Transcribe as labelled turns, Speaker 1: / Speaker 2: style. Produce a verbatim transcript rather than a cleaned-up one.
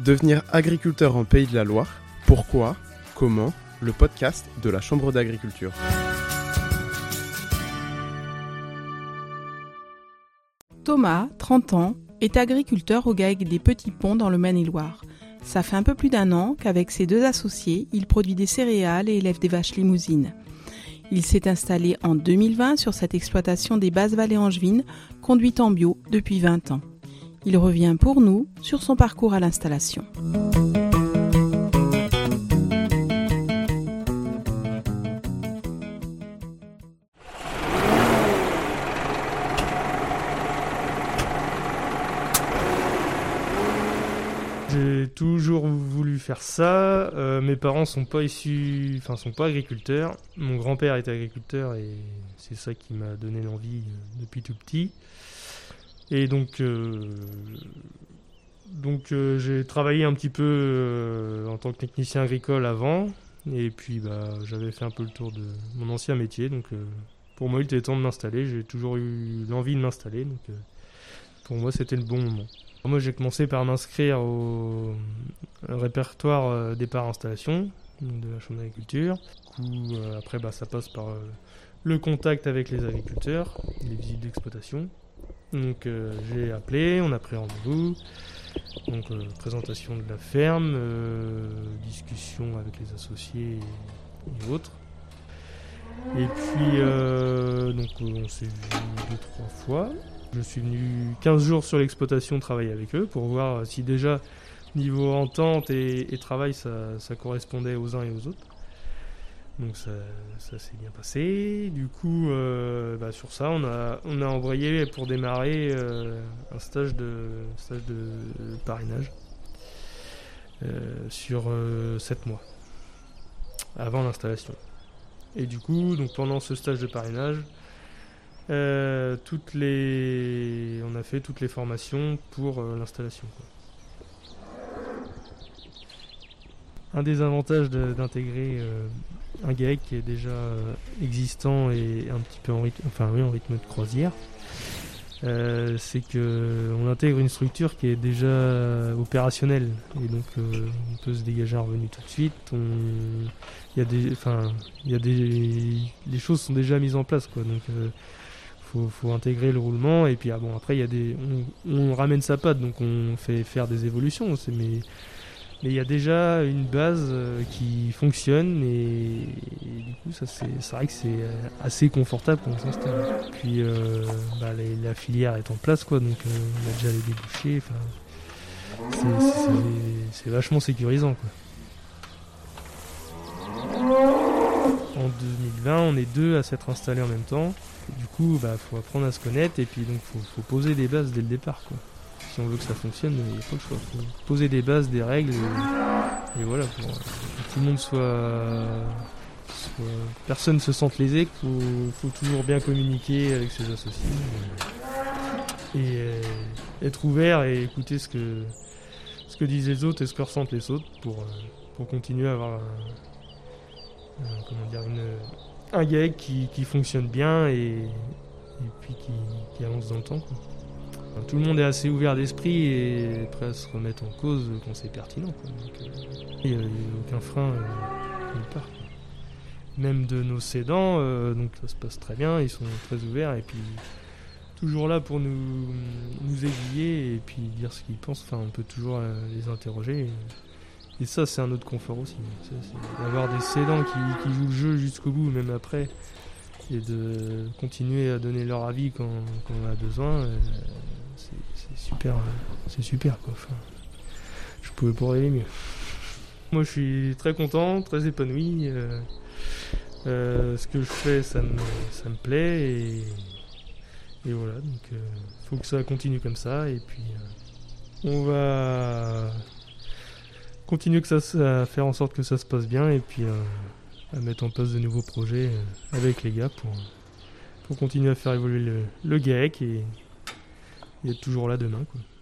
Speaker 1: Devenir agriculteur en Pays de la Loire, pourquoi, comment, le podcast de la Chambre d'agriculture.
Speaker 2: Thomas, trente ans, est agriculteur au GAEC des Petits Ponts dans le Maine-et-Loire. Ça fait un peu plus d'un an qu'avec ses deux associés, il produit des céréales et élève des vaches limousines. Il s'est installé en deux mille vingt sur cette exploitation des Basses Vallées angevines, conduite en bio depuis vingt ans. Il revient pour nous sur son parcours à l'installation.
Speaker 3: J'ai toujours voulu faire ça. Euh, mes parents sont pas issus, enfin sont pas agriculteurs. Mon grand-père était agriculteur et c'est ça qui m'a donné l'envie depuis tout petit. Et donc, euh, donc euh, j'ai travaillé un petit peu euh, en tant que technicien agricole avant. Et puis bah, j'avais fait un peu le tour de mon ancien métier. Donc euh, pour moi, il était temps de m'installer. J'ai toujours eu l'envie de m'installer. Donc euh, pour moi, c'était le bon moment. Moi, j'ai commencé par m'inscrire au répertoire euh, départ installation de la Chambre d'agriculture. Du coup, euh, après, bah, ça passe par euh, le contact avec les agriculteurs, les visites d'exploitation. Donc, euh, j'ai appelé, on a pris rendez-vous. Donc, euh, présentation de la ferme, euh, discussion avec les associés et, et autres. Et puis, euh, donc, on s'est vu deux, trois fois. Je suis venu quinze jours sur l'exploitation travailler avec eux pour voir si déjà niveau entente et, et travail ça, ça correspondait aux uns et aux autres. Donc ça, ça s'est bien passé. Du coup, euh, bah sur ça, on a, on a envoyé pour démarrer euh, un stage de, stage de parrainage euh, sur euh, sept mois avant l'installation. Et du coup, donc pendant ce stage de parrainage, Euh, toutes les... on a fait toutes les formations pour euh, l'installation, quoi. Un des avantages de, d'intégrer euh, un GAEC qui est déjà euh, existant et un petit peu en rythme, enfin, oui, en rythme de croisière, euh, c'est qu'on intègre une structure qui est déjà opérationnelle et donc euh, on peut se dégager un revenu tout de suite. On... Il y a des, enfin, il y a des, les choses sont déjà mises en place, quoi. Donc euh, Faut, faut intégrer le roulement et puis ah bon après il y a des on, on ramène sa patte donc on fait faire des évolutions c'est, mais mais il y a déjà une base euh, qui fonctionne et, et du coup ça c'est c'est vrai que c'est assez confortable quand on s'installe. Puis euh, bah, les, la filière est en place quoi donc euh, on a déjà les débouchés enfin c'est, c'est, c'est vachement sécurisant quoi. En deux mille vingt on est deux à s'être installés en même temps. Et du coup, bah, faut apprendre à se connaître et puis donc faut, faut poser des bases dès le départ, quoi. Si on veut que ça fonctionne, il faut le choix. Faut poser des bases, des règles et, et voilà, pour, pour que tout le monde soit, soit personne se sente lésé. Faut, faut toujours bien communiquer avec ses associés et, et euh, être ouvert et écouter ce que ce que disent les autres et ce que ressentent les autres pour pour continuer à avoir un, un, comment dire une un GAEC qui, qui fonctionne bien et, et puis qui, qui avance dans le temps, quoi. Enfin, tout le monde est assez ouvert d'esprit et prêt à se remettre en cause quand c'est pertinent, quoi. Il n'y a, a aucun frein euh, nulle part, quoi. Même de nos cédants, euh, donc ça se passe très bien, ils sont très ouverts et puis toujours là pour nous, nous aiguiller et puis dire ce qu'ils pensent. Enfin, on peut toujours euh, les interroger. Et, Et ça, c'est un autre confort aussi. C'est, c'est d'avoir des cédants qui, qui jouent le jeu jusqu'au bout, même après, et de continuer à donner leur avis quand, quand on a besoin. Euh, c'est, c'est super, c'est super quoi. Enfin, je pouvais pas rêver mieux. Moi, je suis très content, très épanoui. Euh, euh, ce que je fais, ça me, ça me plaît et, et voilà. Donc, euh, faut que ça continue comme ça. Et puis, euh, on va continuer que ça, à faire en sorte que ça se passe bien et puis euh, à mettre en place de nouveaux projets euh, avec les gars pour, pour continuer à faire évoluer le, le GAEC et, et être toujours là demain, quoi.